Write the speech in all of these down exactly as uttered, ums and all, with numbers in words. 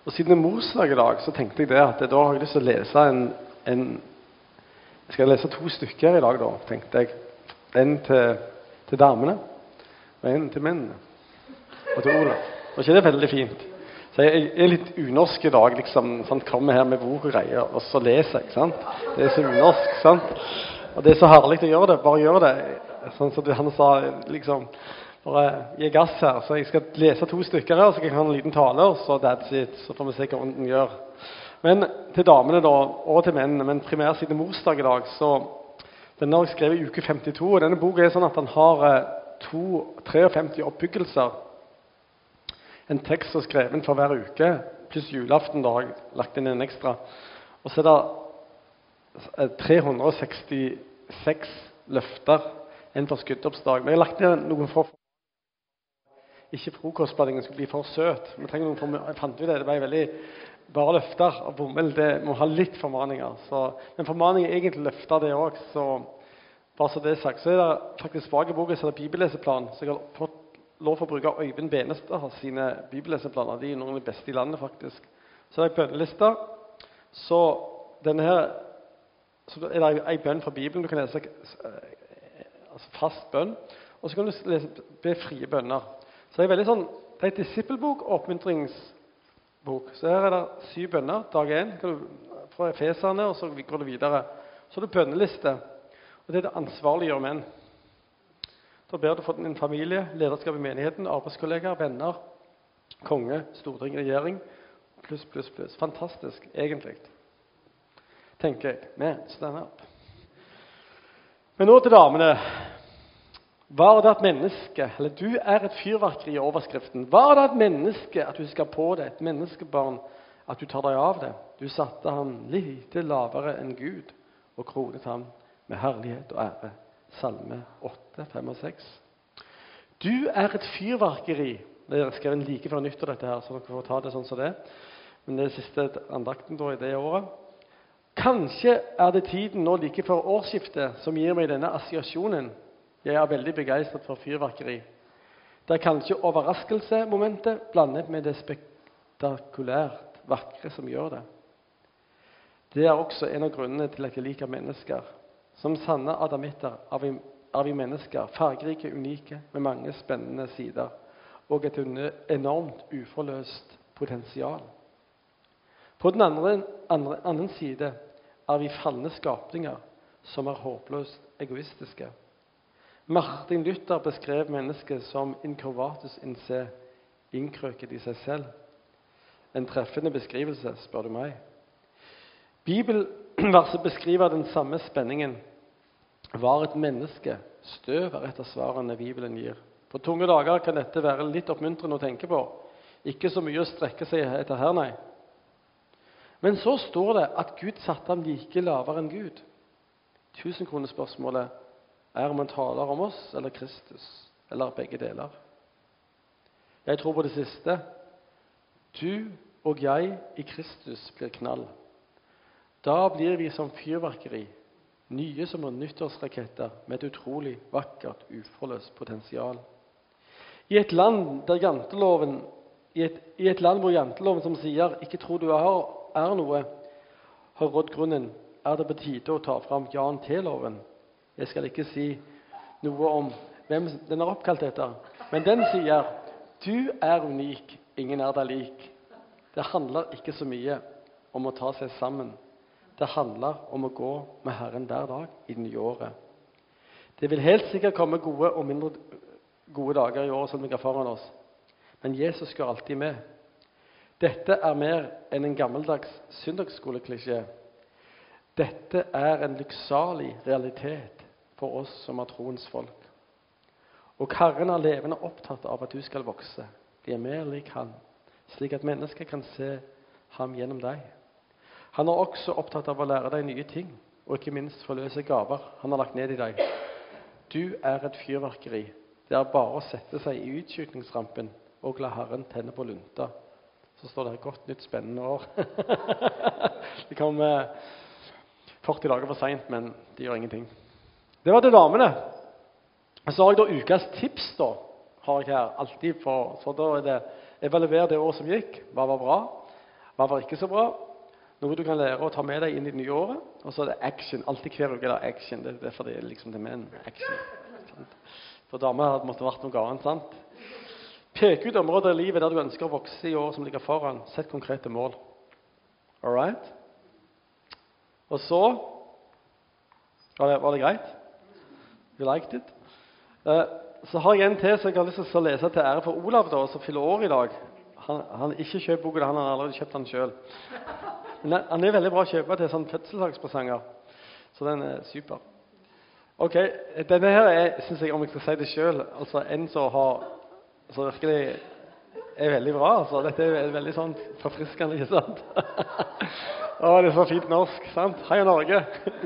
Og siden det er morsdag i dag, så tenkte jeg det at da har jeg lyst til å lese en, en jeg skal lese to stykker i dag da, tenkte jeg. En til, til damene, og en til mennene. Og til Olav. Og ikke det er veldig fint. Så jeg er litt unorsk i dag, liksom, sant? Kommer her med bok og greier, og så leser jeg, sant? Det er så unorsk, sant? Og det er så herlig å gjøre det, bare gjør det. Sånn som han sa, liksom, bare gi gass her. Så jeg skal lese to stykker her, så jeg kan ha en liten tale, og så that's it, så får vi se hva den gjør. Men til damene da, og til mennene, men primært siden morsdag i dag, så denne har jeg skrevet i uke femtito, og denne boka er sånn at den har to, femtitre oppbyggelser. En tekst som er skrevet for hver uke, pluss julaften da har jeg lagt inn en ekstra. Og så er det tre hundre og sekstiseks løfter, en for skuddoppsdag. Men jeg har lagt inn noen for ikke frokostblandingen skulle bli for søt. Vi trenger noen for, jeg fant ut det, det ble veldig bare løfter og bommel, det må ha litt formaninger. Så, men formaning er egentlig løfter det også, så bare så det er sagt. Så er det faktisk bak i boken, så er det bibelleseplan, så jeg har fått lov for å bruke Øyvind Benestad sine bibelleseplaner. De er noen av de beste i landet, faktisk. Så er det bønnelister. Så denne her, så er det en bønn fra Bibelen. Du kan lese altså fast bønn, og så kan du lese, be frie bønner. Så det er veldig sånn, det er et disippelbok, oppmuntringsbok. Så her er det syv bønner, dag en, fra Efeserne, og så går det videre. Så er det bønneliste, og det er det ansvarliggjør menn. Da ber du for din familie, lederskap i menigheten, arbeidskolleger, venner, konge, storting, regjering, pluss, pluss, pluss. Fantastisk, egentlig. Tenker jeg. Men, stand up. Men nå til damene. Var det et menneske, eller du er et fyrverkeri i overskriften. Var det et menneske at du skal på det, et menneskebarn, at du tar deg av det? Du satte ham lite lavere enn Gud, og kronet ham med herlighet og ære. Salme åtte, fem og seks. Du er et fyrverkeri. Det er skrevet like før nyttår dette her, så dere får ta det sånn som det. Men det er siste andakten da i det året. Kanskje er det tiden nå like før årsskiftet som gir meg denne assosiasjonen. Jeg er veldig begeistret for fyrverkeri. Det er kanskje overraskelsemomentet blandet med det spektakulært vakre som gjør det. Det er også en av grunnene til at jeg liker mennesker. Som sanne adamitter er vi, er vi mennesker, fargerike, unike, med mange spennende sider, og et enormt uforløst potensial. På den andre, andre, andre side er vi falne skapninger, som er håpløst egoistiske. Martin Luther beskrev mennesket som incurvatus in se, innkrøket i seg selv. En treffende beskrivelse, spør du meg. Bibelverset beskriver den samme spenningen. Var et menneske, støv er et av svarene Bibelen gir. På tunge dager kan dette være litt oppmuntrende å tenke på. Ikke så mye å strekke seg etter her, nei. Men så står det at Gud satte ham like lavere enn Gud. Tusenkronespørsmålet er om han taler om oss eller Kristus, eller begge deler. Jeg tror på det siste. Du og jeg i Kristus blir knall. Da blir vi som fyrverkeri, nye som nyttårsraketter med et utrolig vakkert, uforløst potensial. I et land der janteloven, i et, i et land hvor janteloven som sier «ikke tro du er, er noe», har rådd grunnen, er det på tide å ta fram Jan T-loven. Jeg skal ikke si noe om hvem den er oppkalt etter, men den sier «du er unik, ingen er deg lik». Det handler ikke så mye om å ta seg sammen. Det handler om å gå med Herren hver dag i det nye året. Det vil helt sikkert komme gode og mindre gode dager i året som ligger foran oss. Men Jesus går alltid med. Dette er mer enn en gammeldags søndagsskoleklisjé. Dette er en lykksalig realitet for oss som er troens folk. Og Herren er levende opptatt av at du skal vokse. De er mer lik han, slik at mennesker kan se ham gjennom deg. Han er også opptatt av å lære deg nye ting, og ikke minst forløse gaver han har lagt ned i deg. Du er et fyrverkeri. Det er bare å sette seg i utskytningsrampen og la Herren tenne på lunta. Så står det godt nytt spennende år. Det kom eh, førti dager for sent, men det gjør ingenting. Det var til damene. Så har jeg da ukas tips da, har jeg her alltid for, så da er det evaluere det år som gikk, hva var bra, Hva var ikke så bra? Noe du kan lære å ta med deg inn i det nye året. Og så er det action. Alltid hver uke er det action. Det er derfor det er liksom det menn. Action. Sant? For damer hadde måttet vært noe annet, sant? Pek ut områder i livet der du ønsker å vokse i år som ligger foran. Sett konkrete mål. Alright? Og så var det, var det greit? You liked it? Uh, så har jeg en til som jeg har lyst til å lese til ære for Olav da, som fyller år i dag. Han har ikke kjøpt boken, han har allerede kjøpt den selv. Men han er veldig bra å kjøpe til sånne fødselsdagspresanger. Så den er super. Ok, denne her er, synes jeg, om jeg skal si det selv, altså en som har, så virkelig er veldig bra, altså. Dette er veldig sånn forfriskende, ikke sant? Å, det er så fint norsk, sant? Hei Norge!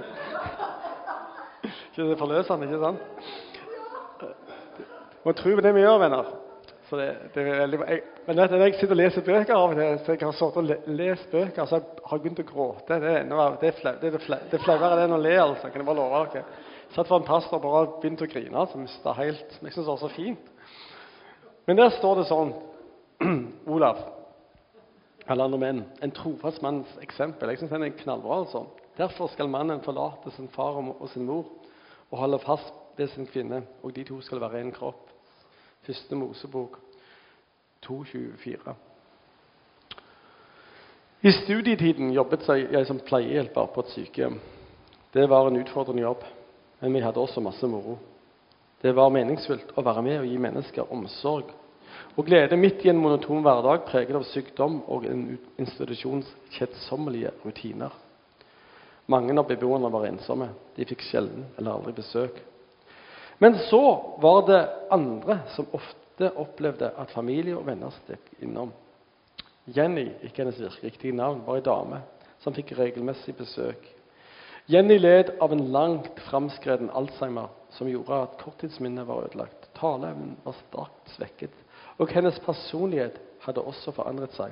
Ikke det forløsende, ikke sant? Må tro på det vi gjør, venner. Så det, det er veldig, jeg, men vet du, når jeg sitter og leser bøker av det, så jeg har sånn å le, lese bøker, så jeg har begynt å gråte. Det er, enda, det er, flau, det er, flau, det er flauere det enn å le, altså. Kan jeg bare love dere? Satt for en pastor og bare begynte å grine, så mistet helt. Men jeg synes det var så fint. Men der står det sånn, Olav, eller andre menn, en trofast manns eksempel. Jeg synes den er knallbra, altså. Derfor skal mannen forlate sin far og sin mor, og holde fast ved sin kvinne, og de to skal være en kropp. Første Mosebok to tjuefire. I studietiden jobbet jeg som pleiehjelper på et sykehjem. Det var en utfordrende jobb, men vi hadde også masse moro. Det var meningsfullt å være med og gi mennesker omsorg og glede midt i en monoton hverdag preget av sykdom og en institusjons kjedsommelige rutiner. Mange av beboerne var ensomme. De fikk sjelden eller aldri besøk. Men så var det andre som ofte opplevde at familie og venner stekk innom. Jenny, ikke hennes riktige navn, var en dame som fikk regelmessig besøk. Jenny led av en langt framskreden Alzheimer som gjorde at korttidsminnet var ødelagt. Taleevnen var starkt svekket, og hennes personlighet hadde også forandret seg.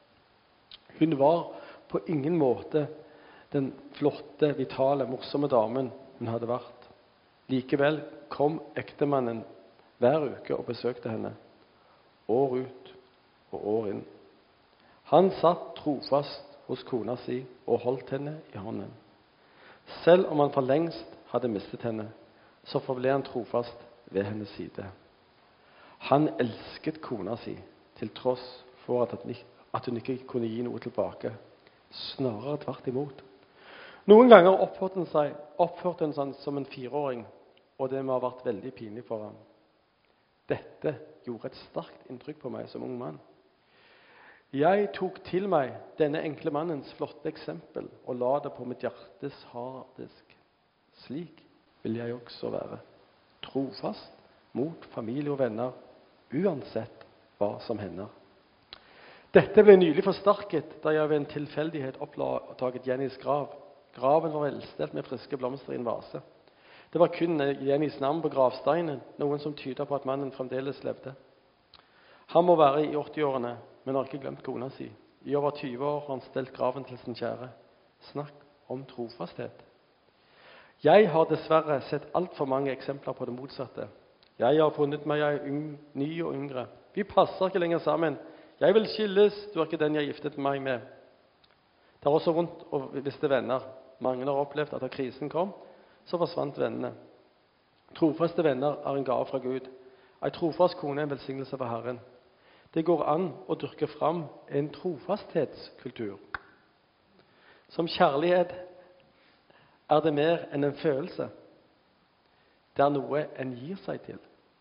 Hun var på ingen måte den flotte, vitale, morsomme damen hun hadde vært. Likevel kom ektemannen hver uke og besøkte henne, år ut og år inn. Han satt trofast hos kona si og holdt henne i hånden. Selv om han for lengst hadde mistet henne, så forble han trofast ved hennes side. Han elsket kona si, til tross for at hun ikke kunne gi noe tilbake. Snarere tvert imot. Noen ganger oppførte hun seg, oppførte hun seg som en fireåring, og det må ha vært veldig pinlig for ham. Dette gjorde et sterkt inntrykk på meg som ung mann. Jeg tok til meg denne enkle mannens flotte eksempel og la det på mitt hjertes harddisk. Slik vil jeg også være. Trofast mot familie og venner, uansett hva som hender. Dette ble nylig forsterket da jeg ved en tilfeldighet oppdaget Jennys grav. Graven var velstelt med friske blomster i en vase. Det var kun Jennys navn på gravsteinen, noen som tyder på at mannen fremdeles levde. Han må være i åtti-årene, men har ikke glemt kona si. I over tyve år har han stelt graven til sin kjære. Snakk om trofasthet. Jeg har dessverre sett alt for mange eksempler på det motsatte. Jeg har funnet meg en ny og yngre. Vi passer ikke lenger sammen. Jeg vil skilles, du er ikke den jeg giftet meg med. Det er også vondt å miste venner. Mange har opplevd at da krisen kom, så forsvant vennene. Trofaste venner er en gave fra Gud. En trofast kone er en velsignelse for Herren. Det går an å dyrke fram en trofasthetskultur. Som kjærlighet er det mer enn en følelse. Det er noe en gir seg til.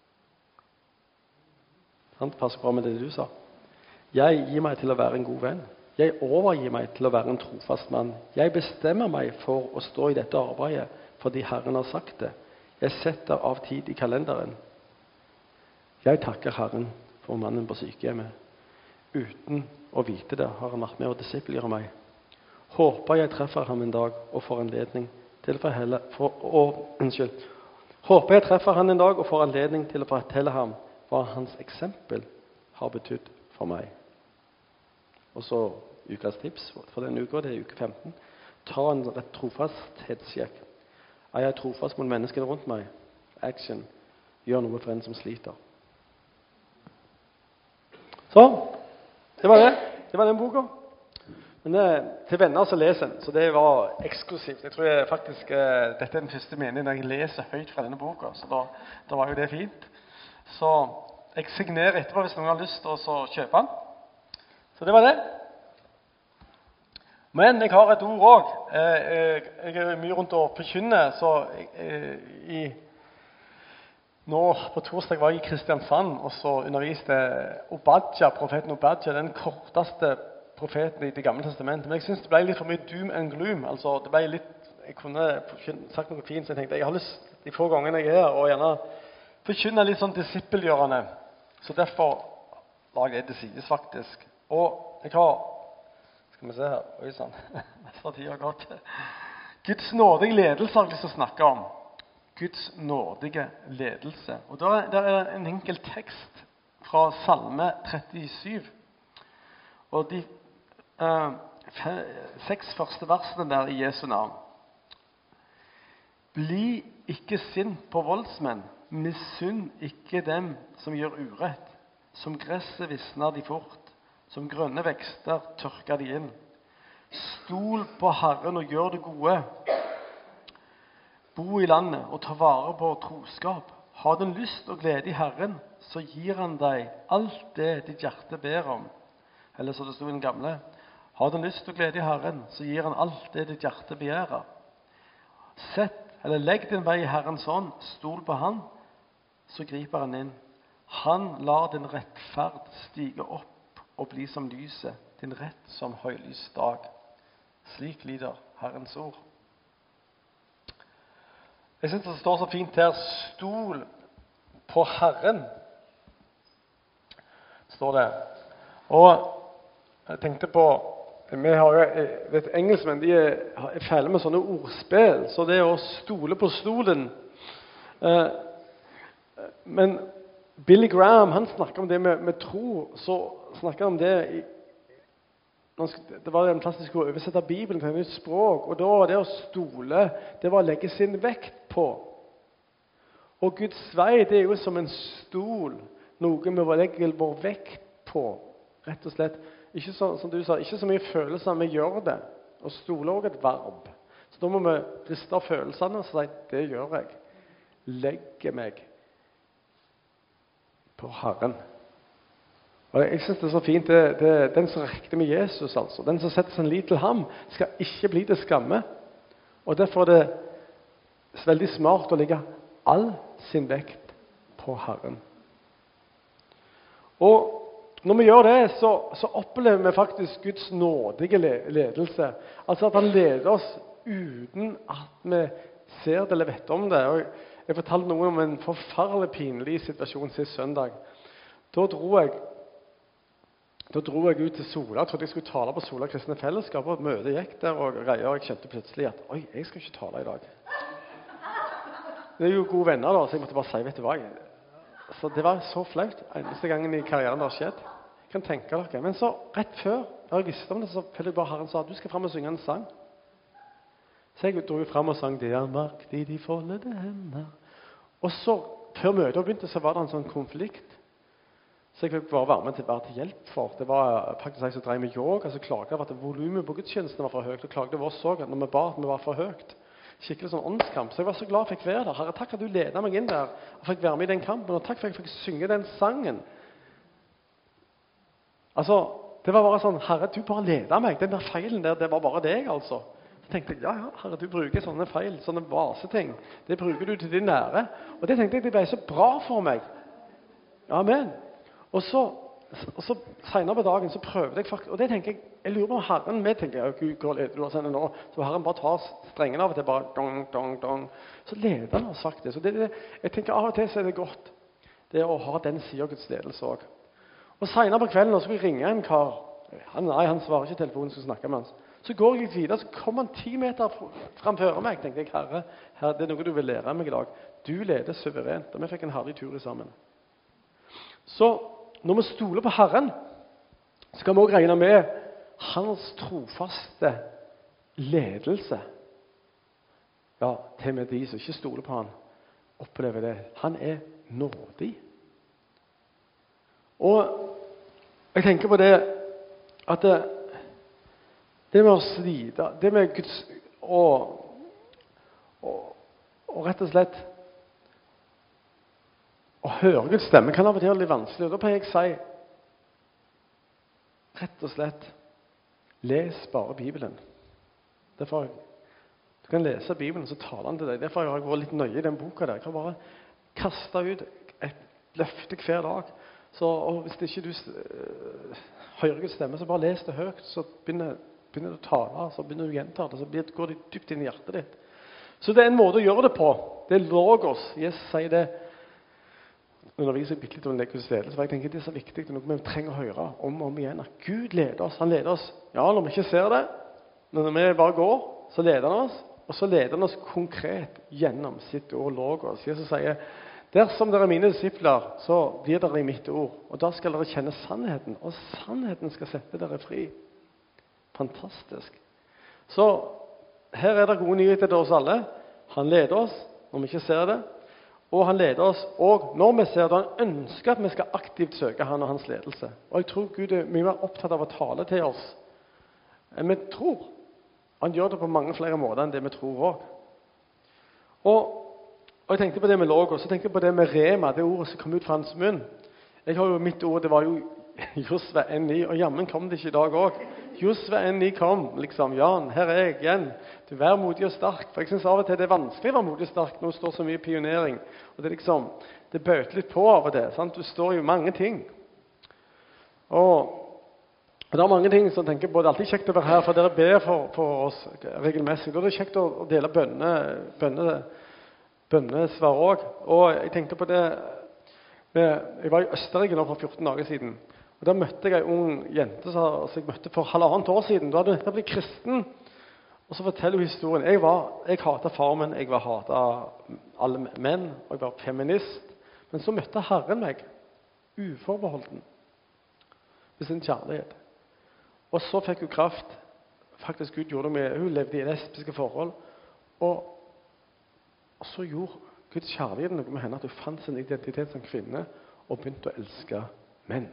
Han passer bra med det du sa. Jeg gir meg til å være en god venn. Jeg overgir meg til å være en trofast mann. Jeg bestemmer meg for å stå i dette arbeidet fordi Herren har sagt det. Jeg setter av tid i kalenderen. Jeg takker Herren for mannen på sykehjemmet. Uten å vite det har han vært med å disiplere meg. Håper jeg treffer ham en dag og får anledning til å fortelle, for, å, unnskyld. Håper jeg treffer han en dag og får anledning til å fortelle ham hva hans eksempel har betydd for meg. Og så ukas tips for denne uka, det er uke femten. Ta en rett trofasthetsjekk. Er jeg trofast mot menneskene rundt meg? Action. Gjør noe for en som sliter. Så, det var det. Det var den boka. Men eh, til venner så leser den, så det var eksklusivt. Jeg tror jeg faktisk eh, dette er den første meningen når jeg leser høyt fra denne boka, så da, da var jo det fint. Så jeg signerer etterpå hvis noen har lyst til å kjøpe den. Så det var det. Men jeg har et ord også. Eh, jeg er mye rundt og forkynner, så eh, i, nå på torsdag var jeg i Kristiansand, og så underviste Obadja, profeten Obadja, den korteste profeten i Det gamle testamentet. Men jeg synes det ble litt for mye doom and gloom. Altså, det ble litt, jeg kunne sagt noe fint, så jeg tenkte, jeg har lyst de få gangene jeg er her, og gjerne forkynne litt sånn disippelgjørende. Så derfor lager jeg det sides faktisk. Og jeg har, skal vi se her, oi sann, neste tid har gått. Guds nådige ledelse har jeg lyst til å snakke om. Guds nådige ledelse. Og da er det en enkel tekst fra Salme trettisju. Og de eh, seks første versene der i Jesu navn. Bli ikke sint på voldsmenn, misunn ikke dem som gjør urett. Som gresset visner de fort, som grønne vekster tørker de inn. Stol på Herren og gjør det gode. Bo i landet og ta vare på troskap. Ha den lyst og glede i Herren, så gir han deg alt det ditt hjerte ber om. Eller så det stod i den gamle. Ha den lyst og glede i Herren, så gir han alt det ditt hjerte begjærer. Sett, eller legg din vei i Herrens hånd, stol på han, så griper han inn. Han lar din rettferd stige opp og bli som lyset, din rett som høylys dag. Slik lyder Herrens ord. Jeg synes det står så fint her, stol på Herren, står det. Og jeg tenkte på, vi har jo, vet, engelskmenn, de er, er fæle med sånne ordspill, så det er å stole på stolen. Eh, men Billy Graham, han snakker om det med, med tro, så snakker han om det i, det var en plass de skulle oversette Bibelen til et nytt språk, og da var det å stole, det var å legge sin vekt på. Og Guds vei, det er jo som en stol, noe vi legger vår vekt på, rett og slett. Ikke så, som du sa, ikke så mye følelser, vi gjør det. Og stole er også et verb. Så da må vi riste av følelsene og si, det gjør jeg. Legger meg på Herren. Og jeg synes det er så fint, det, det, den som rekte med Jesus, altså, den som setter sin lit til ham, skal ikke bli til skamme. Og derfor er det veldig smart å legge all sin vekt på Herren. Og når vi gjør det, så, så opplever vi faktisk Guds nådige ledelse. Altså at han leder oss uten at vi ser det eller vet om det. Og jeg fortalte noe om en forferdelig pinlig situasjon sist søndag. Da dro jeg, da dro jeg ut til Sola. Jeg trodde jeg skulle tale på Sola Kristne Fellesskap, og et møte gikk der, og greier, og jeg skjønte plutselig at oi, jeg skal ikke tale i dag. Det er jo gode venner da, så jeg måtte bare si, vet du hva? Så det var så flaut, eneste gangen i karrieren det har skjedd. Jeg kan tenke dere. Men så, rett før, da jeg visste om det, så følte jeg bare Herren sa, du skal frem og synge en sang. Så jeg dro jo frem og sang, det er makt i de foldede hender. Og så, før møtet begynte, så var det en sånn konflikt. Så jeg fikk bare være med til, være til hjelp for. Det var faktisk jeg som drev med yoga, så klagde jeg at volumet på gudstjenesten var for høyt, og klagde oss også, når vi ba at vi var for høyt. Skikkelig sånn åndskamp. Så jeg var så glad for jeg fikk være der. Herre, takk at du ledet meg inn der, og fikk være med i den kampen, og takk for at jeg fikk synge den sangen. Altså, det var bare sånn, Herre, du bare leder meg. Den der feilen der, det var bare deg, altså. Så tenkte jeg, ja, ja, Herre, du bruker sånne feil, sånne vaseting. Det bruker du til din nære. Og det tenkte jeg, det ble så bra for meg. Amen. Og så, og så senere på dagen, så prøvde jeg faktisk, og det tenker jeg, jeg lurer på om Herren med, tenker jeg, Gud, hva leder du oss henne nå? Så Herren bare tar strengen av og til, bare dong, dong, dong. Så leder han oss faktisk. Og det, det, jeg tenker, av og til så er det godt, det å ha den siden av Guds ledelse også. Og senere på kvelden, så skulle jeg ringe en kar. Han, nei, han svarer ikke i telefonen, så snakke med hans. Så går jeg litt videre, så kommer han ti meter framfor meg. Tenkte jeg, Herre, herre, det er noe du vil lære meg i dag. Du leder suverent, og vi fikk en herlig tur sammen. Så når vi stoler på Herren, så kan vi også regne med hans trofaste ledelse. Ja, til og med de som ikke stoler på han, opplever det. Han er nådig. Og jeg tenker på det at det, Det med å slite, det med Guds og, og, og rett og slett å høre Guds stemme kan av og til være litt vanskelig. Og da pleier jeg å si rett og slett les bare Bibelen. Derfor, du kan lese Bibelen, så taler han til deg. Derfor har jeg vært litt nøye i den boka der. Jeg kan bare kaste ut et løfte hver dag. Så, og hvis ikke du uh, hører Guds stemme, så bare les det høyt. Så begynner, begynner du å tale, så begynner du å gjenta det. Så blir, går det dypt inn i hjertet ditt. Så det er en måte å gjøre det på. Det er logos. Jesus sier det. Underviser jeg bitte litt om Guds ledelse, for jeg tenker det er så viktig. Det er noe vi trenger å høre om og om igjen. At Gud leder oss. Han leder oss. Ja, når vi ikke ser det, når vi bare går, så leder han oss. Og så leder han oss konkret gjennom sitt ord logos. Jesus sier, dersom dere er mine disipler, så blir dere i mitt ord. Og da skal dere kjenne sannheten. Og sannheten skal sette dere fri. Fantastisk. Så her er det gode nyheter til oss alle. Han leder oss når vi ikke ser det. Og han leder oss, og når vi ser det, han ønsker at vi skal aktivt søke han og hans ledelse. Og jeg tror Gud er mye mer opptatt av å tale til oss enn vi tror. Han gjør det på mange flere måter enn det vi tror også. Og, og jeg tenkte på det med logos, så tenkte jeg på det med rema, det ordet som kom ut fra hans munn. Jeg har jo mitt ord, det var jo Josva en ni, og jammen kom det ikke i dag også. Josva en ni kom, liksom, Jan, her er jeg igjen. Du vær modig og sterk. For jeg synes av og til det er vanskelig å være modig og sterk når det står så mye pionering. Og det er liksom, det bøter litt på av og til, sant? Du står jo mange ting. Og, og det er mange ting som tenker på, det er alltid kjekt å være her, for dere ber for, for oss regelmessig. Da er det kjekt å, å dele bønne, bønne, bønnesvar også. Og jeg tenkte på det, jeg var i Østerrike nå for fjorten dager siden. Og da møtte jeg en ung jente som jeg møtte for halvannet år siden. Da hadde hun nettopp blitt kristen. Og så forteller hun historien. Jeg, var, jeg hatet farmen, jeg var hatet alle menn, og jeg var feminist. Men så møtte Herren meg, uforbeholden, med sin kjærlighet. Og så fikk hun kraft. Faktisk Gud gjorde det med, hun levde i lesbiske forhold. Og, og så gjorde Guds kjærlighet noe med henne, at hun fant sin identitet som kvinne, og begynte å elske menn.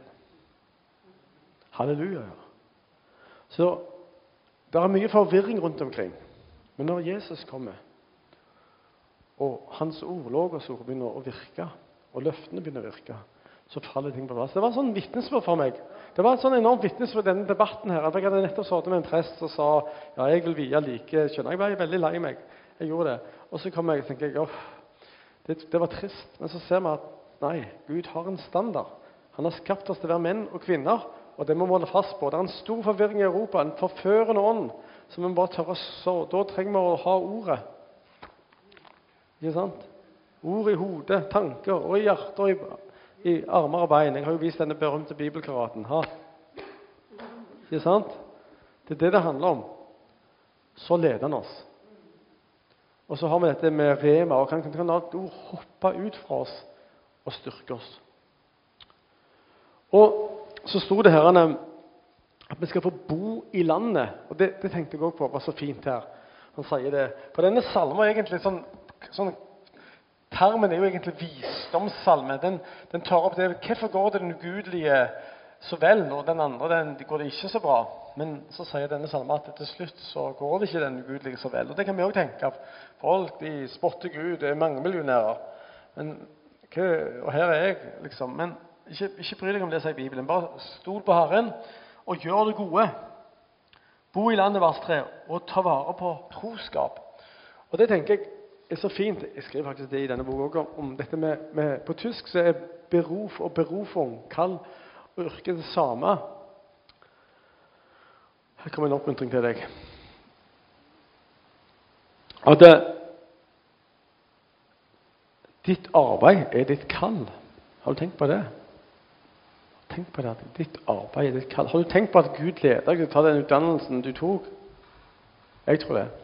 Halleluja. Så det er mye forvirring rundt omkring. Men når Jesus kommer, og hans ord, logosord, begynner å virke, og løftene begynner å virke, så faller ting på plass. Det var en sånn vittnesbyrd for meg. Det var et sånn enormt vittnesbyrd i denne debatten her. Jeg hadde nettopp sagt med en prest og sa, ja, jeg vil vie like kjønn. Jeg ble veldig lei meg. Jeg gjorde det. Og så kom jeg og tenkte, åh, det, det var trist. Men så ser vi at, nei, Gud har en standard. Han har skapt oss til å være menn og kvinner, og det må vi holde fast på. Det er en stor forvirring i Europa, en forførende ånd, som vi bare tør å så. Da trenger vi å ha ordet. Ikke sant? Ord i hodet, tanker, og i hjertet, og i, i armer og bein. Jeg har jo vist denne berømte bibelkaraten. Ha? Ikke sant? Det er det det handler om. Så leder han oss. Og så har vi dette med rema, og kan, kan et ord hoppe ut fra oss og styrke oss. Og så stod det her at vi skal få bo i landet, og det, det tenkte jeg også på, var så fint her. Han sier det. For denne salmen er egentlig sånn, sånn termen er jo egentlig visdomssalme. Den, den tar opp det, hvorfor går det den ugudelige så vel, og den andre den, de går det ikke så bra. Men så sier denne salmen at til slutt så går det ikke den ugudelige så vel. Og det kan vi også tenke av. Folk, de spotter Gud, det er mange millionærer. Men, og her er jeg, liksom. Men ikke, ikke bry deg om det, sier Bibelen. Bare stol på Herren, og gjør det gode. Bo i landet vers tre, og ta vare på troskap. Og det tenker jeg er så fint. Jeg skriver faktisk det i denne boka om dette med, med på tysk så er beruf og berufung, kall og yrke det samme. Her kommer en oppmuntring til deg. At det, ditt arbeid er ditt kall. Har du tenkt på det? Tenk på det, at ditt arbeid er ditt kall. Har du tenkt på at Gud leder deg til å ta den utdannelsen du tok? Jeg tror det.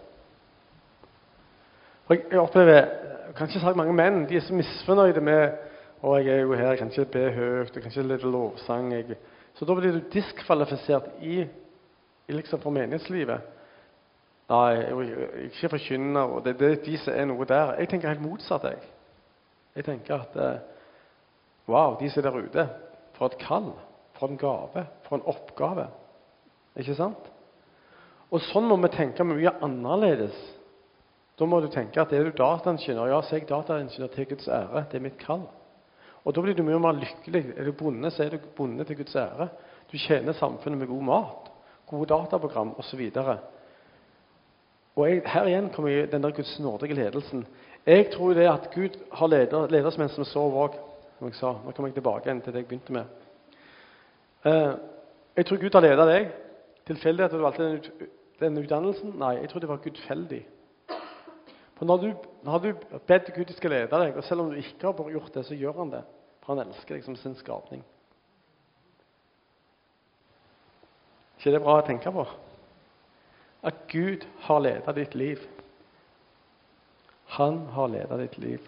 For jeg, jeg opplever, jeg kan ikke si mange menn, de er så misfornøyde med «Å, jeg er jo her, jeg kan ikke be høyt, jeg kan ikke lede lovsang». Jeg. Så da blir du diskvalifisert i, i liksom for menighetslivet. Nei, jeg, jeg ikke forkynner, og det, det de som er noe der. Jeg tenker helt motsatt, jeg. Jeg tenker at, wow, de som er der ute, for et kall, for en gave, for en oppgave. Ikke sant? Og sånn må vi tenke mye annerledes. Da må du tenke at er du dataingeniør, ja, så er jeg dataingeniør til Guds ære. Det er mitt kall. Og da blir du mye mer lykkelig. Er du bonde, så er du bonde til Guds ære. Du tjener samfunnet med god mat, gode dataprogram og så videre. Og jeg, her igjen kommer jeg, den der Guds nådige ledelsen. Jeg tror det at Gud har leder, leder som en som sover også, som jeg sa. Nå kommer jeg tilbake igjen til det jeg begynte med. Uh, jeg tror Gud har ledet deg. Tilfeldig at du valgte den, ut, den utdannelsen? Nei, jeg tror det var gudfeldig. For når du, når du bedt Gud skal lede deg, og selv om du ikke har gjort det, så gjør han det. For han elsker deg som sin skapning. Ikke det bra å tenke på? At Gud har ledet ditt liv. Han har ledet ditt liv.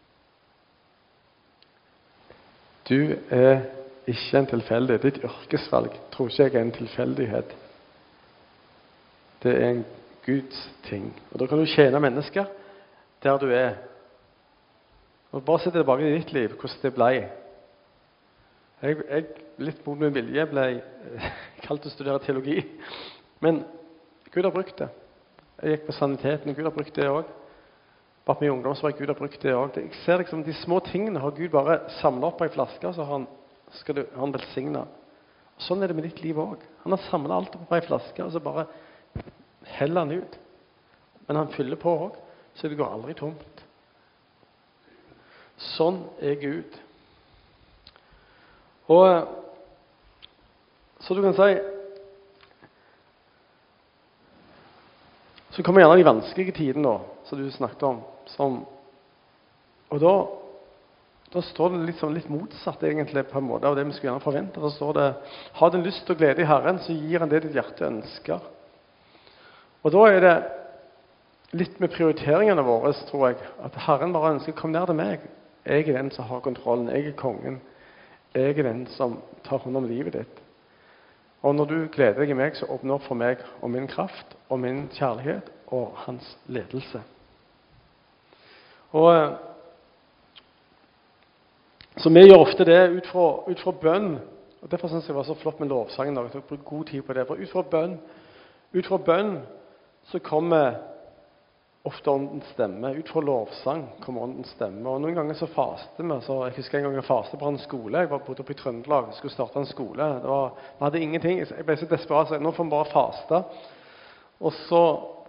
Du er ikke en tilfeldig. Ditt yrkesvalg tror ikke jeg er en tilfeldighet. Det er en Guds ting. Og da kan du tjene mennesker der du er. Og bare se tilbake i ditt liv, hvordan det ble. Jeg, jeg litt mot min vilje ble kalt å studere teologi. Men Gud har brukt det. Jeg gikk på saniteten, og Gud har brukt det også. Bare med ungdom så var Gud har brukt det også. Jeg ser liksom de små tingene har Gud bare samlet opp på en flaske, så har han, skal du, han velsigne. Og sånn er det med ditt liv også. Han har samlet alt opp på en flaske, og så bare heller han ut. Men han fyller på også, så det går aldri tomt. Sånn er Gud. Og så du kan si, så kommer gjerne de vanskelige tidene da, som du snakket om. Som, og da, da står det litt, sånn, litt motsatt egentlig på en måte av det vi skulle gjerne forvente. Da står det, har du lyst til å glede i Herren, så gir han det ditt hjerte ønsker. Og da er det litt med prioriteringene våre, tror jeg, at Herren bare ønsker, kom nær til meg. Jeg er den som har kontrollen, jeg er kongen. Jeg er den som tar hånd om livet ditt. Og når du gleder deg i meg, så åpner opp for meg og min kraft, og min kjærlighet, og hans ledelse. Og så vi gjør ofte det ut fra, ut fra bønn, og derfor synes jeg det var så flott med lovsangen, da. Jeg tok brukt god tid på det, for ut fra bønn, ut fra bønn, så kommer ofte åndens stemme. Ut fra lovsang kommer åndens stemme. Og noen ganger så faster vi. Så jeg husker en gang jeg fastet på en skole. Jeg var bodde oppe i Trøndelag. Jeg skulle starte en skole. Det var, vi hadde ingenting. Jeg ble så desperat. Så nå får vi bare faste. Og så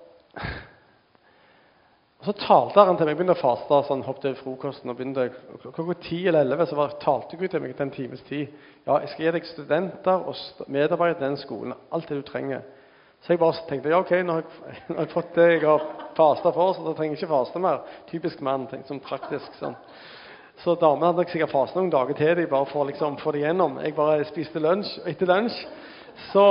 og så talte han til meg. Jeg begynte å faste. Sånn, hoppet over frokosten og begynte klokka ti eller elleve. Så var, talte Gud til meg til en times tid. Ja, jeg skal gi deg studenter og medarbeidere til den skolen. Alt det du trenger. Så jeg bare tenkte, ja ok, nå har jeg, nå har jeg fått det jeg har fastet for, så da trenger jeg ikke faste mer. Typisk mann, tenkte, som praktisk sånn. Så damen hadde ikke sikkert fastet noen dager til dem, bare for liksom, få det gjennom. Jeg bare spiste lunsj, og etter lunsj, så,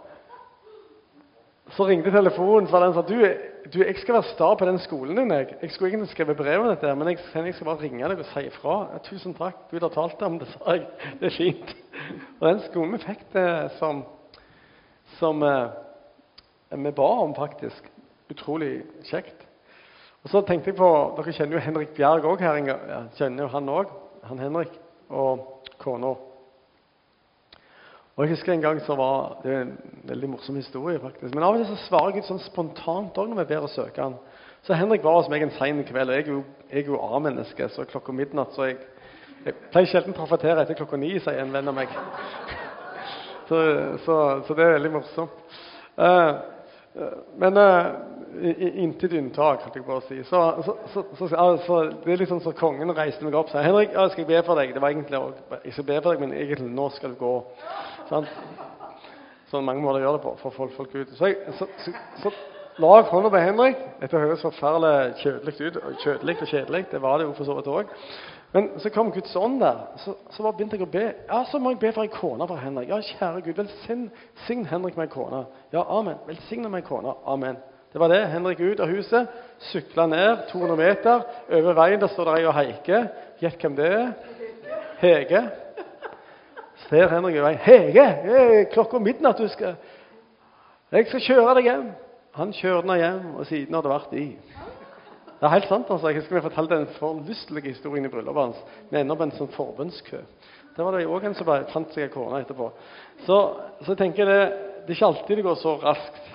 så ringte telefonen, så den sa, du, du, jeg skal være sta på den skolen din, jeg. Jeg skulle egentlig skrive brev om dette, men jeg, jeg skal bare ringe deg og si ifra. Ja, tusen takk, Gud har talt om det, sa jeg. Det er fint. Og den skolen vi fikk det som, som vi ba om faktisk. Utrolig kjekt. Og så tenkte jeg på, dere kjenner jo Henrik Bjerg også her, ja, kjenner jo han også, han Henrik, og kona. Og jeg husker en gang så var, det er en veldig morsom historie faktisk, men av og til så svarer Gud sånn spontant også når vi ber å søke han. Så Henrik var hos meg en sen kveld, og jeg er jo, jeg er jo A-menneske, så klokka midnatt, så jeg, jeg pleier sjelden å traffattere etter klokka ni, sier en venn av meg. så, så, så det er veldig morsomt. Uh, Men uh, intet unntak, kan jeg bare si. Så, så, så, så, altså, det er liksom så kongen reiste meg opp og sa, Henrik, ja, skal jeg be for deg? Det var egentlig, jeg skal be for deg, men egentlig, nå skal du gå. Sånn, sånn mange måter gjøre det på, for folk, folk ut. Så, jeg, så, så, så la jeg hånda på Henrik. Dette høres forferdelig kjødelig ut, kjødelig og kjedelig, det var det jo for så vidt også. Men så kom Guds ånd der, så, så bare begynte jeg å be. Ja, så må jeg be for en kone for Henrik. Ja, kjære Gud, velsign sign Henrik med en kone. Ja, amen. Velsign med en kone. Amen. Det var det. Henrik ut av huset, syklet ned to hundre meter, over veien, der står det ei og Heike. Gjett hvem det er? Hege. Ser Henrik i veien. Hege, hey, klokka midnatt du skal... Jeg skal kjøre deg hjem. Han kjørte den hjem, og siden har det vært i. Det er helt sant, altså. Jeg husker vi fortalte en forlystelige historien i bryllupet hans. Vi ender opp en sånn forbønnskø. Det var det jo også en som bare fant seg en kone etterpå. Så, så jeg tenker det, det er ikke alltid det går så raskt.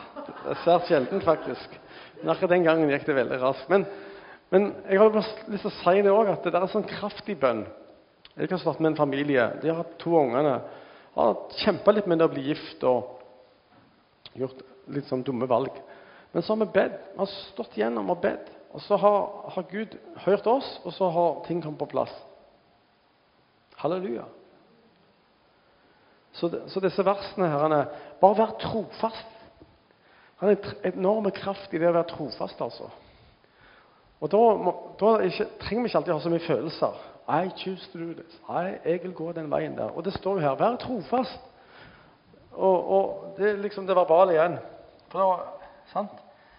Det er svært sjeldent, faktisk. Men akkurat den gangen gikk det veldig raskt. Men, men jeg har bare lyst til å si det også, at det er en sånn kraftig bønn. Jeg har stått med en familie. De har hatt to ungene. Har kjempet litt med det å bli gift og gjort litt sånn dumme valg. Men så har vi bedt. Vi har stått gjennom og bedt. Og så har, har Gud hørt oss, og så har ting kommet på plass. Halleluja. Så, det, så disse versene her, han er, bare vær trofast. Han er en enorm kraft i det å være trofast, altså. Og da, må, da ikke, trenger vi ikke alltid ha så mye følelser. I choose to do this. I, jeg vil gå den veien der. Og det står jo her, vær trofast. Og, og det er liksom det verbale igjen. For da, sant?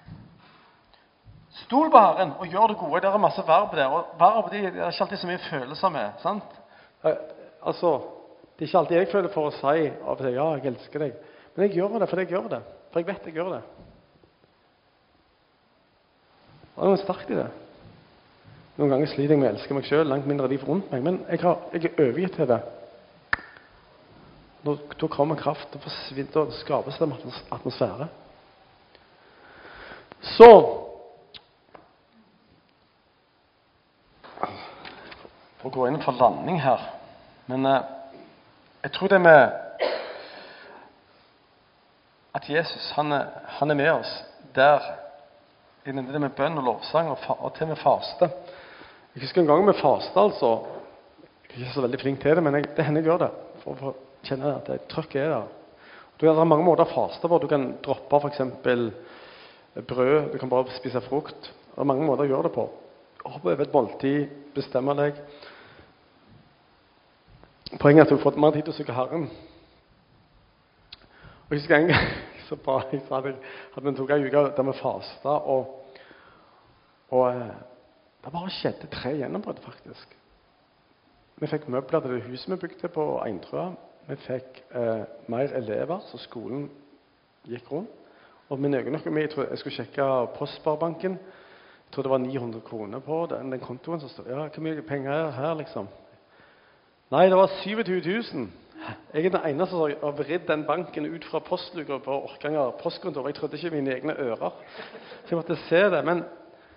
Stol på Herren og gjør det gode. Det er masse verb der. Og verb, det er ikke alltid så mye følelser med, sant? Eh, altså, det er ikke alltid jeg føler for å si av og til, ja, jeg elsker deg. Men jeg gjør det for jeg gjør det. For jeg vet jeg gjør det. Det er noe sterkt i det. Noen ganger sliter jeg med å elske meg selv, langt mindre liv rundt meg, men jeg, har, jeg er overgitt til det. Da, da kommer kraft, da forsvinner, da skapes det en atmosfære. Så, for å gå inn for landing her, men eh, jeg tror det med at Jesus, han er, han er med oss der, innen det med bønn og lovsang, og, fa, og til med faste. Jeg husker en gang med faste, altså. Jeg er ikke så veldig flink til det, men jeg, det hender jeg gjør det. For å kjenne at det trøkket er der. Det er mange måter å faste hvor du kan droppe for eksempel brød, du kan bare spise frukt. Det er mange måter å gjøre det på. Hoppe over et måltid, bestemme deg. Poenget er at du får mer tid til å søke Herren. Og jeg husker en gang, så bra, jeg sa det, at vi tok en uke der vi fastet, og, og det bare skjedde tre gjennombrudd, faktisk. Vi fikk møbler til det huset vi bygde på Eintrøa. Vi fikk eh, mer elever, så skolen gikk rundt. Og min egen økonomi, jeg, tror, jeg skulle sjekke Postsparebanken. Jeg tror det var ni hundre kroner på den, den kontoen. Så stod, ja, hvor mye penger er her, liksom? Nei, det var syttisju tusen. Jeg er den eneste som har vridd den banken ut fra postluker på Orkanger postkontor. Jeg trodde ikke mine egne ører. Så jeg måtte se det, men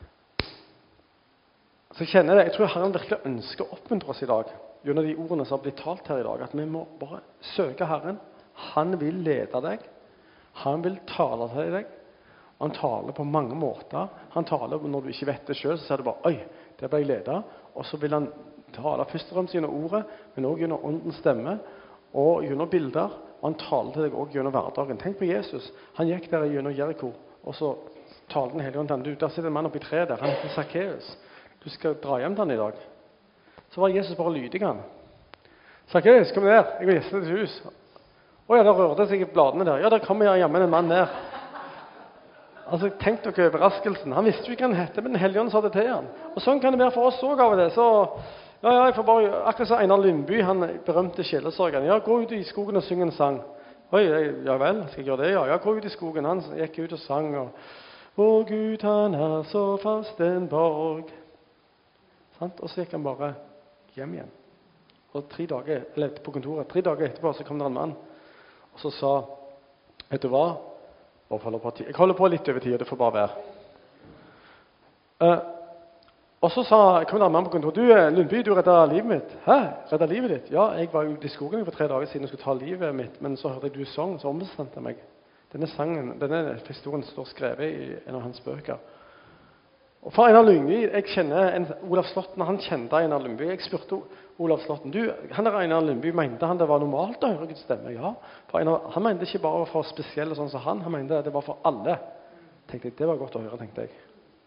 så kjenner jeg det. Jeg tror Herren virkelig ønsker å oppmuntre oss i dag, gjennom de ordene som har blitt talt her i dag, at vi må bare søke Herren. Han vil lede deg. Han vil tale til deg. Han taler på mange måter. Han taler når du ikke vet det selv, så sier du bare, oi, det ble jeg ledet. Og så vil han tale først og fremst gjennom ordet, men også gjennom åndens stemme, og gjennom bilder. Og han taler til deg også gjennom hverdagen. Tenk på Jesus. Han gikk der gjennom Jericho, og så taler den hele ånden. Du, der sitter en mann oppi treet der. Han heter Zacchaeus. Du skal dra hjem til han i dag. Så var Jesus bare lydig han. Zacchaeus, kom der. Jeg vil gjeste ditt hus. Å ja, der rørte seg i bladene der. Ja, der kommer jeg hjemme en mann der. Altså, tenk dere overraskelsen. Han visste jo ikke hva han hette, men den hellige ånd sa det til han. Og sånn kan det være for oss også av det. Så, ja, ja, jeg får bare, akkurat så Einar Lundby, han berømte sjelesorgen. Ja, gå ut i skogen og syng en sang. Oi, ja vel, skal jeg gjøre det? Ja, ja, gå ut i skogen. Han gikk ut og sang. Og, å Gud, han er så fast en borg. Og så gikk han bare hjem igjen. Og tre dager, eller på kontoret, tre dager etterpå så kom det en mann. Og så sa, vet du hva? Jeg holder på litt over tid, og det får bare være. Uh, og så sa, kom det en mann på kontoret. Du, Lundby, du reddet livet mitt. Hæ? Reddet livet ditt? Ja, jeg var ute i skogen for tre dager siden og skulle ta livet mitt, men så hørte jeg du sang, så ombestemte jeg meg. Denne sangen, denne historien står skrevet i en av hans bøker. Og for Einar Lundby, jeg kjenner en, Olav Slotten, han kjente Einar Lundby. Jeg spurte Olav Slotten, du, han der Einar Lundby, mente han det var normalt å høre Guds stemme? Ja, for Einar, han mente ikke bare for spesielle sånn som han, han mente det var for alle. Tenkte jeg, det var godt å høre, tenkte jeg.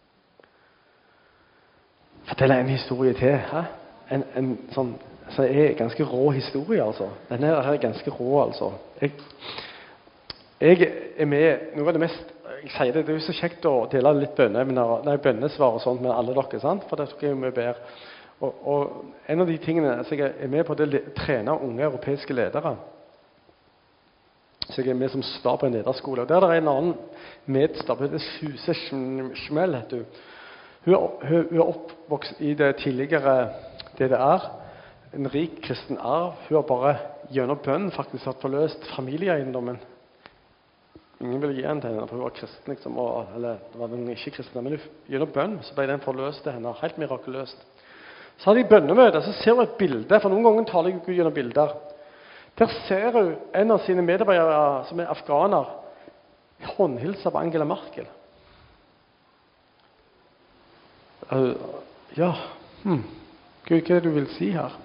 Fortell en historie til, hæ? En, en sånn, så er ganske rå historie, altså. Denne her er ganske rå, altså. Jeg, jeg er med, noe av det mest, jeg sier det, det er jo så kjekt å dele litt bønnesvar, nei, bønnesvar og sånt med alle dere, sant? For det tror jeg vi ber. Og, og en av de tingene som jeg er med på, det er å trene unge europeiske ledere. Så jeg er med som stab på en lederskole. Og der er det en annen medstab, det er Suse Schmell, heter hun. Hun er, hun, hun er oppvokst i det tidligere D D R, en rik kristen arv. Hun har bare gjennom bønn faktisk hatt forløst familieeiendommen ingen ville gi den til henne, for hun var kristen, liksom, og, eller det var den ikke kristne, men hun, gjennom bønn så ble den forløst til henne, helt mirakuløst. Så hadde de bønnemøte, så ser hun et bilde, for noen ganger taler Gud gjennom bilder. Der ser hun en av sine medarbeidere, som er afghaner, håndhilse på Angela Merkel. Uh, ja, hmm. Gud, hva er det du vil si her?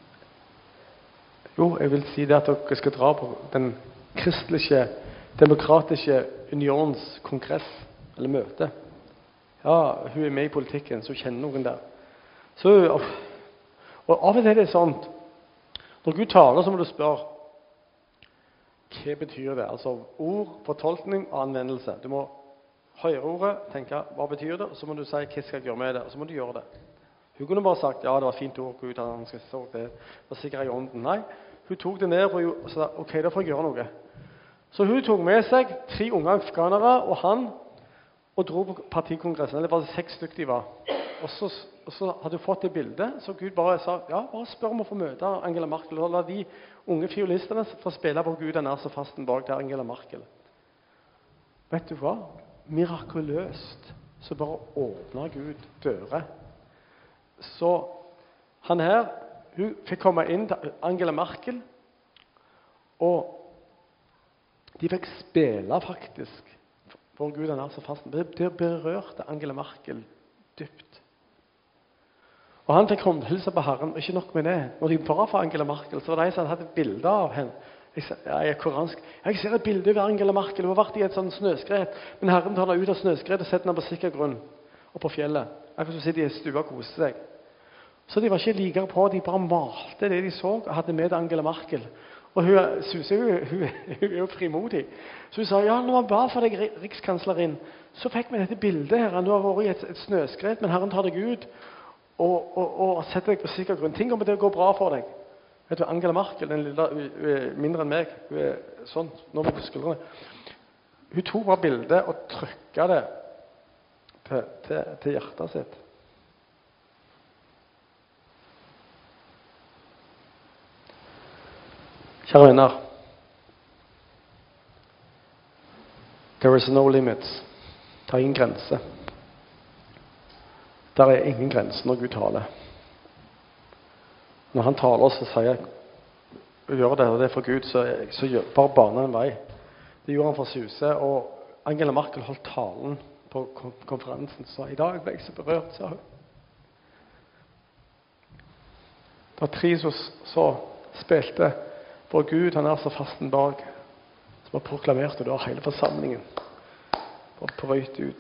Jo, jeg vil si det at dere skal dra på den kristelige, demokratiske unions kongress, eller møte. Ja, hun er med i politikken, så hun kjenner noen der. Så, og, og av og til er det sånn, når Gud taler, så må du spørre, hva betyr det? Altså ord, fortolkning og anvendelse. Du må høre ordet, tenke, hva betyr det? Og så må du si, hva skal jeg gjøre med det? Og så må du gjøre det. Hun kunne bare sagt, ja, det var fint ord, Gud, han skal så det. Det var sikkert i ånden. Nei, hun tok det ned og sa, ok, da får jeg gjøre noe. Så hun tok med seg tre unge afghanere og han, og dro på partikongressen. Det var seks stykker de var. Og så, og så hadde hun fått det bildet, så Gud bare sa, ja, bare spør om å få møte Angela Merkel. Og la de unge fiolistene få spille på Gud, den er så fasten bak der Angela Merkel. Vet du hva? Mirakuløst. Så bare åpner Gud dører. Så han her, hun fikk komme inn til Angela Merkel, og de fikk spille faktisk, for Gud han er så fast. Det berørte Angela Merkel dypt. Og han fikk håndhilse på Herren, og ikke nok med det. Når de var for Angela Merkel, så var det en som hadde et bilde av henne. Jeg, jeg er koransk. Jeg ser et bilde av Angela Merkel. Hun har vært i et sånt snøskred, men Herren tar henne ut av snøskred og setter henne på sikker grunn, og på fjellet. Akkurat så sitter de i stua og koser seg. Så de var ikke likere på, de bare malte det de så, og hadde med Angela Merkel. Og hun, Susie, hun, hun, hun er jo frimodig. Så hun sa, ja, når man ba for deg, rikskanslerin, så fikk vi dette bildet her. Du har vært i et, et snøskred, men Herren tar deg ut, og, og, og setter deg på sikker grunn. Ting om det går bra for deg. Vet du, Angela Merkel, den lille, hun er mindre enn meg, hun er sånn, nå med på skuldrene. Hun tok bare bildet og trykket det til, til, til hjertet sitt. Kjære venner, there is no limits. Det er ingen grense. Der er ingen grense når Gud taler. Når han taler oss og sier gjør det, og det er for Gud, så, så gjør, bare baner en vei. Det gjorde han for Suse, og Angela Merkel holdt talen på konferansen, så i dag ble jeg så berørt, sa hun. Det var tre som så spilte for Gud, han er så fasten bak, som har proklamert, og da hele forsamlingen og brøyt ut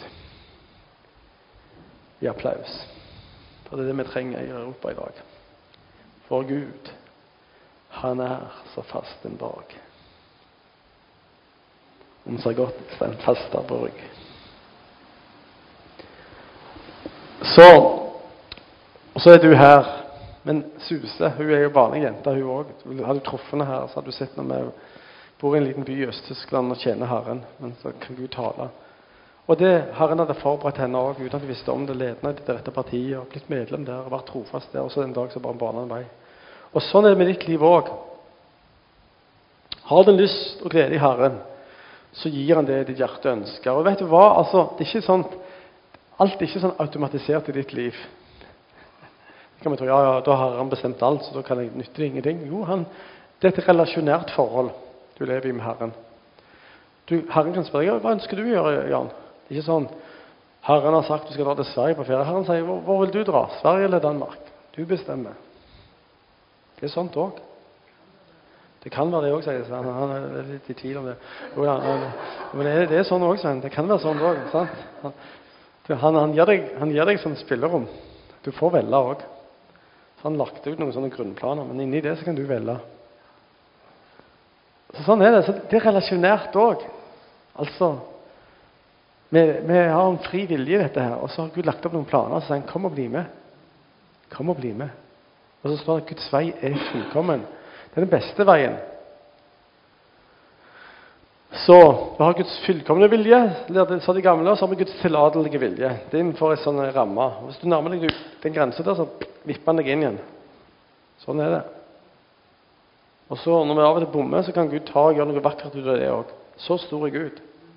i applaus. For det er det vi trenger i Europa i dag. For Gud, han er så fasten bak. Om så godt en faste borg. Så, og så er du her. Men Suse, hun er jo vanlig jente, hun også. Har du truffet henne her, så har du sett når vi bor i en liten by i Øst-Tyskland og tjener Herren. Men så kan Gud tale. Og det, Herren hadde forberedt henne også, uten at hun visste om det, ledende til dette partiet, og blitt medlem der, og vært trofast der, og så en dag så bare baner en vei. Og sånn er det med ditt liv også. Har du lyst og glede i Herren, så gir han det ditt hjerte ønsker. Og vet du hva? Altså, det er ikke sånn, alt er ikke sånn automatisert i ditt liv. Kan man tro, ja, ja, da har han bestemt alt, så da kan jeg nytte det ingenting. Jo, han, det er et relasjonært forhold du lever i med Herren. Du, Herren kan spørre, ja, hva ønsker du å gjøre, Jan? Det er ikke sånn, Herren har sagt du skal dra til Sverige på ferie. Herren sier, hvor, hvor vil du dra? Sverige eller Danmark? Du bestemmer. Det er sånt også. Det kan være det også, sier Sven. Han er litt i tvil om det. Jo, ja, men det er, det er sånn også, Sven. Det kan være sånn også, sant? Han, han, han, gir deg, han gir deg sånn spillerom. Du får velge også. Så han lagt ut noen sånne grunnplaner, men inni det så kan du velge. Så sånn er det. Så det er relasjonært også. Altså, vi, vi har en fri vilje i dette her, og så har Gud lagt opp noen planer, og så sier han, kom og bli med. Kom og bli med. Og så står det at Guds vei er fullkommen. Det er den beste veien. Så vi har Guds fullkomne vilje, så de gamle, og så har vi Guds tilladelige vilje. Det er innenfor en sånn ramme. Hvis du nærmer deg den grensen der, så vipper han deg inn igjen. Sånn er det. Og så når vi av og til bommer, så kan Gud ta og gjøre noe vakkert ut av det også. Så stor er Gud.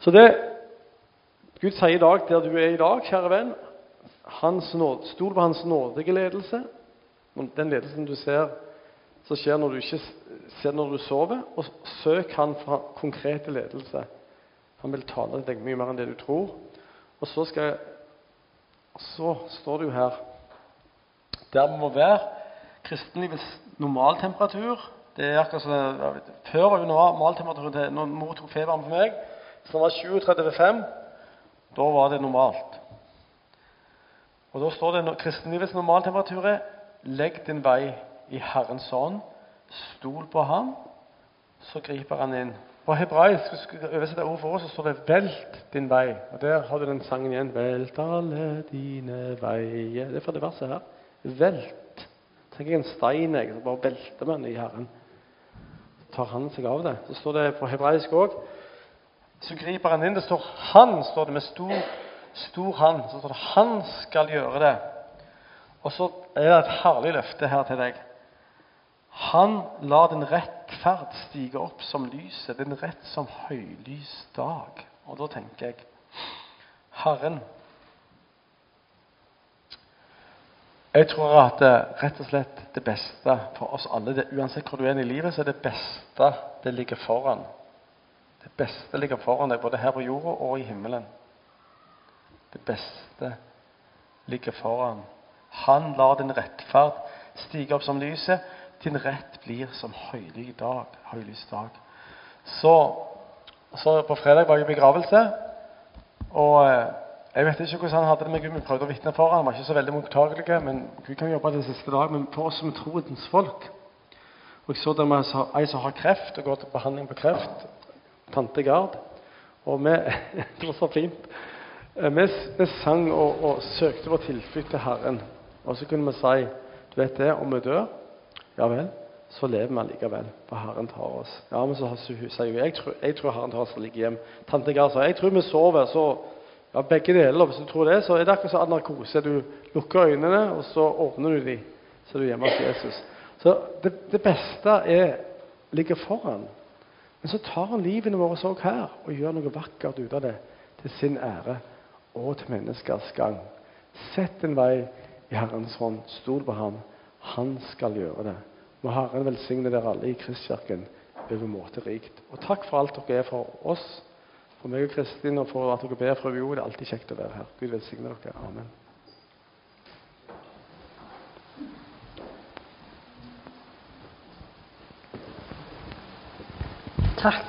Så det Gud sier i dag, der du er i dag, kjære venn, hans nåd, stol på hans nådige ledelse, den ledelsen du ser som skjer når du ikke ser når du sover, og søk han for konkrete ledelse. Han vil tale til deg mye mer enn det du tror. Og så skal så står det jo her der må være kristenlivets normaltemperatur. Det er akkurat sånn, før var jo normaltemperaturen til når mor tok feberen for meg, så det var tjuetre komma fem, da var det normalt. Og da står det kristenlivets normaltemperatur er legg din vei i Herrens ånd, stol på ham, så griper han inn. På hebraisk, hvis du skal oversette ord for oss, så står det velt din vei. Og der har du den sangen igjen, velt alle dine veier. Det er fra det verset her. Velt. Tenk jeg en stein, jeg, så bare velter man i Herren. Så tar han seg av det. Så står det på hebraisk også, så griper han inn. Det står han, står det med stor, stor han. Så står det han skal gjøre det. Og så er det et herlig løfte her til deg. Han lar den rettferd stige opp som lyset, den rett som høylys dag. Og da tenker jeg, Herren, jeg tror at det, rett og slett det beste for oss alle, det, uansett hvor du er i livet, så er det beste det ligger foran. Det beste ligger foran deg, både her på jorda og i himmelen. Det beste ligger foran. Han lar din rettferd stige opp som lyset, din rett blir som høylig dag, høylys dag. Så, så på fredag var jeg i begravelse, og jeg vet ikke hvordan han hadde det med Gud, vi prøvde å vitne for han, han var ikke så veldig mottagelige, men Gud kan jobbe det siste dag, men for oss som er troens folk. Og jeg så der med en som har kreft, og går til behandling på kreft, Tante Gard, og vi, det var så fint, vi, vi sang og, og søkte vår tilflytt til Herren, og så kunne vi si, du vet det, om vi dør, ja vel, så lever vi likevel, for Herren tar oss. Ja, men så sier vi, jeg tror, jeg tror Herren tar oss og ligger hjem. Tante Gard sa, jeg tror vi sover, så ja, begge deler, hvis du tror det, så er det akkurat så narkose. Du lukker øynene, og så åpner du de, så er du hjemme hos Jesus. Så det, det beste er, ligger foran. Men så tar han livene våre så her, og gjør noe vakkert ut av det, til sin ære, og til menneskers gang. Sett en vei i Herrens hånd, stol på ham, han skal gjøre det. Må Herren velsigne dere alle i Kristkirken over måte rikt. Og takk for alt dere er for oss, for meg og Kristin, og for at dere ber fra jo. Det er alltid kjekt å være her. Gud velsigne dere. Amen. Takk.